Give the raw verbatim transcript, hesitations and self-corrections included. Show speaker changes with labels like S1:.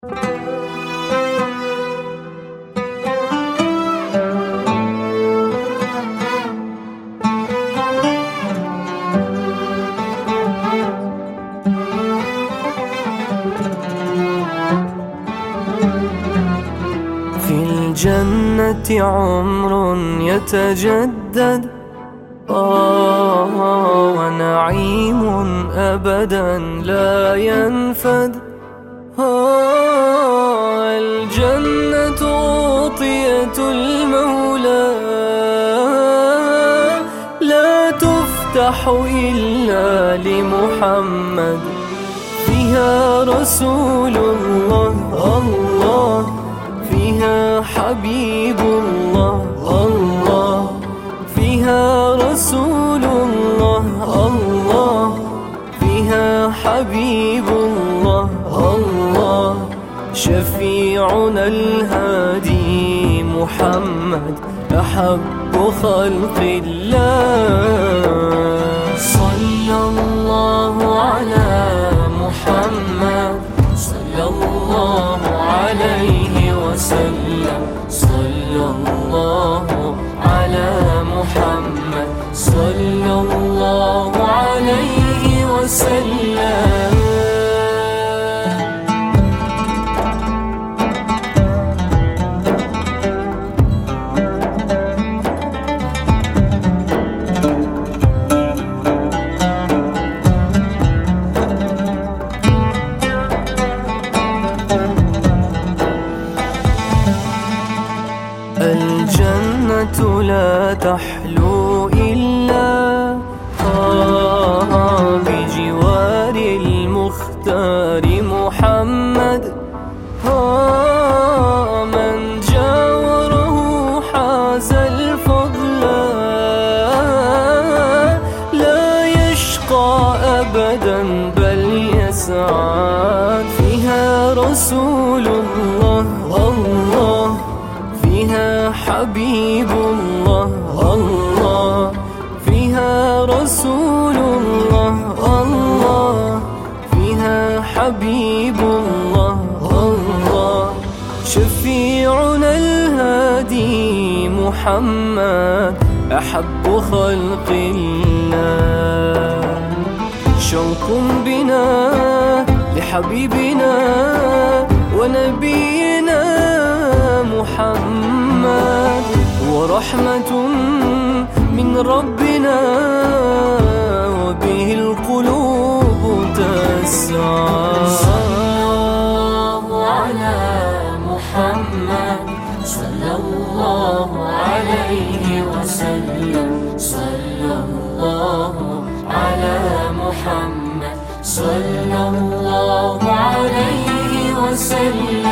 S1: في الجنة عمر يتجدد، آه ونعيم أبدا لا ينفد. آه الجنة عطية المولى لا تفتح إلا لمحمد. فيها رسول الله الله، فيها حبيب الله الله، فيها رسول الله الله، فيها حبيب الله الله. شفيعنا الهادي محمد أحب خلق الله. صلى الله على محمد صلى الله عليه وسلم. صلى الله على محمد صلى الله عليه وسلم. الجنة لا تحلو إلا آه بجوار المختار محمد. آه من جاوره حاز الفضل لا يشقى أبدا بل يسعد. فيها رسول الله الله، فيها حبيب الله الله، فيها رسول الله الله، فيها حبيب الله الله. شفيعنا الهادي محمد أحب خلق الله. شوق بنا لحبيبنا ونبينا محمد، ورحمة من ربنا وبه القلوب تسعد.
S2: صلى الله على محمد صلى الله عليه وسلم. صلى الله على محمد صلى الله عليه وسلم.